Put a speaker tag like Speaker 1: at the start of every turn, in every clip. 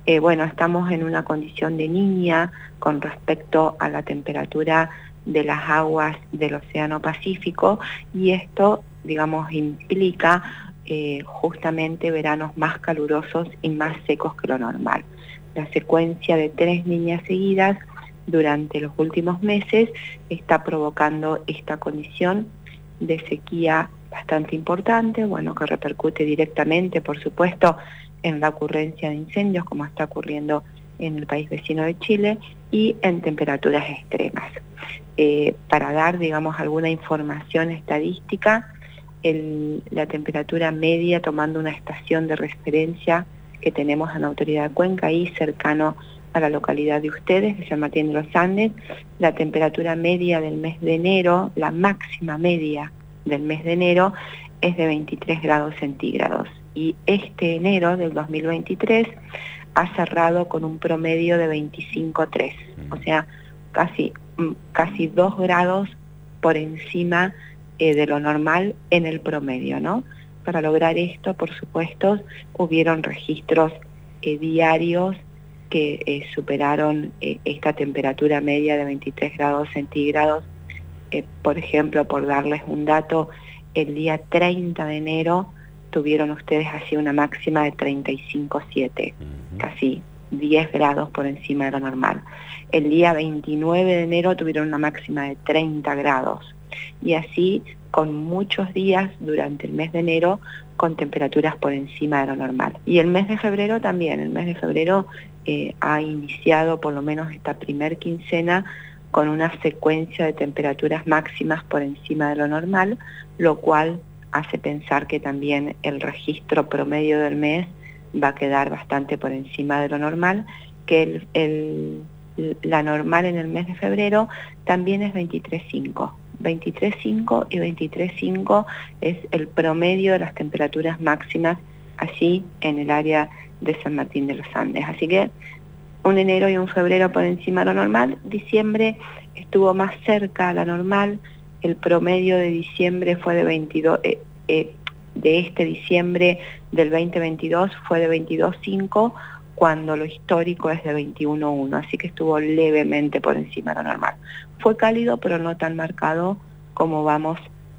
Speaker 1: Bueno, estamos en una condición de niña con respecto a la temperatura de las aguas del Océano Pacífico, y esto, digamos, implica justamente veranos más calurosos y más secos que lo normal. La secuencia de 3 niñas seguidas durante los últimos meses está provocando esta condición de sequía bastante importante, bueno, que repercute directamente, por supuesto, en la ocurrencia de incendios, como está ocurriendo en el país vecino de Chile, y en temperaturas extremas. Para dar, digamos, alguna información estadística, la temperatura media, tomando una estación de referencia que tenemos en la Autoridad de Cuenca, ahí cercano a la localidad de ustedes, de San Martín de los Andes, la temperatura media del mes de enero, la máxima media del mes de enero, es de 23 grados centígrados. Y este enero del 2023 ha cerrado con un promedio de 25,3, o sea, casi 2 grados por encima de lo normal en el promedio, ¿no? Para lograr esto, por supuesto, hubieron registros diarios que superaron esta temperatura media de 23 grados centígrados. Por ejemplo, por darles un dato, el día 30 de enero tuvieron ustedes así una máxima de 35,7, casi 10 grados por encima de lo normal. El día 29 de enero tuvieron una máxima de 30 grados. Y así con muchos días durante el mes de enero con temperaturas por encima de lo normal. Y el mes de febrero también, el mes de febrero ha iniciado por lo menos esta primer quincena con una secuencia de temperaturas máximas por encima de lo normal, lo cual hace pensar que también el registro promedio del mes va a quedar bastante por encima de lo normal, que la normal en el mes de febrero también es 23,5. 23,5 y 23,5 es el promedio de las temperaturas máximas allí en el área de San Martín de los Andes. Así que un enero y un febrero por encima de lo normal. Diciembre estuvo más cerca a la normal. El promedio de diciembre fue de 22, de este diciembre del 2022 fue de 22,5, cuando lo histórico es de 21,1, así que estuvo levemente por encima de lo normal. Fue cálido, pero no tan marcado como vamos,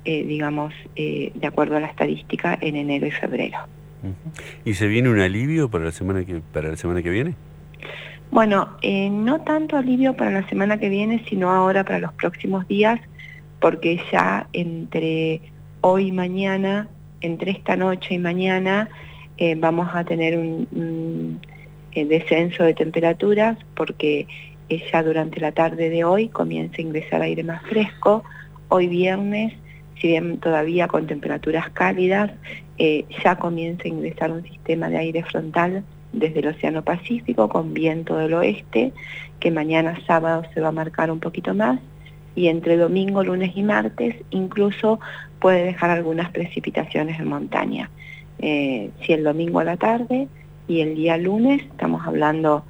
Speaker 1: de acuerdo a la estadística, en enero y febrero.
Speaker 2: ¿Y se viene un alivio para la semana que viene?
Speaker 1: Bueno, no tanto alivio para la semana que viene, sino ahora para los próximos días, porque ya entre hoy y mañana, entre esta noche y mañana, vamos a tener un descenso de temperaturas, porque ya durante la tarde de hoy comienza a ingresar aire más fresco. Hoy viernes, si bien todavía con temperaturas cálidas, ya comienza a ingresar un sistema de aire frontal desde el Océano Pacífico con viento del oeste, que mañana sábado se va a marcar un poquito más, y entre domingo, lunes y martes incluso puede dejar algunas precipitaciones en montaña. Si el domingo a la tarde y el día lunes, estamos hablando,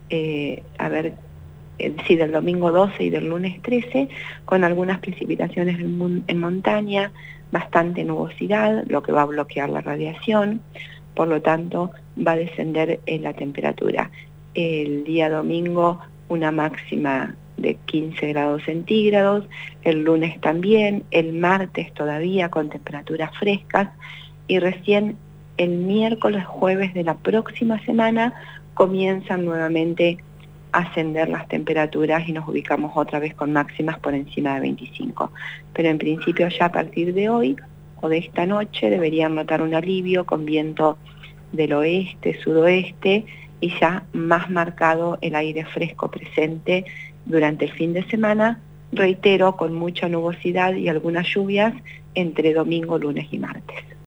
Speaker 1: sí, del domingo 12 y del lunes 13, con algunas precipitaciones en montaña, bastante nubosidad, lo que va a bloquear la radiación, por lo tanto va a descender la temperatura. El día domingo una máxima de 15 grados centígrados, el lunes también, el martes todavía con temperaturas frescas, y recién el miércoles, jueves de la próxima semana comienzan nuevamente a ascender las temperaturas y nos ubicamos otra vez con máximas por encima de 25. Pero en principio ya a partir de hoy o de esta noche deberían notar un alivio con viento del oeste, sudoeste, y ya más marcado el aire fresco presente durante el fin de semana, reitero, con mucha nubosidad y algunas lluvias entre domingo, lunes y martes.